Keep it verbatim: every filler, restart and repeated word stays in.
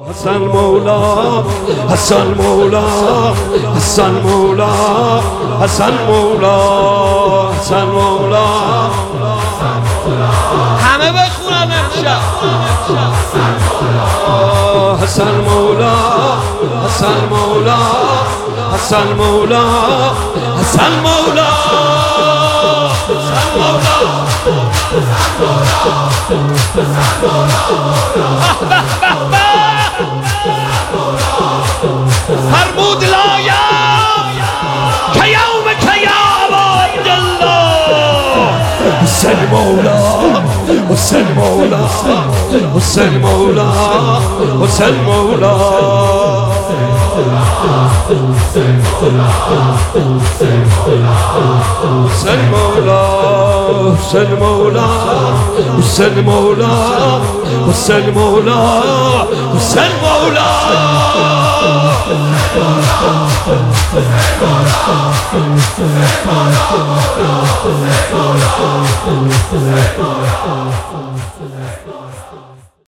حسن مولا حسن مولا حسن مولا حسن مولا حسن مولا همه بخونن امشب حسن مولا حسن مولا حسن مولا حسن مولا حسن مولا فرمود لایا که یوم که یا عباد الله حسن مولا حسن مولا حسن مولا حسن مولا حسن مولا حسن مولا حسن مولا حسن مولا حسن مولا حسن مولا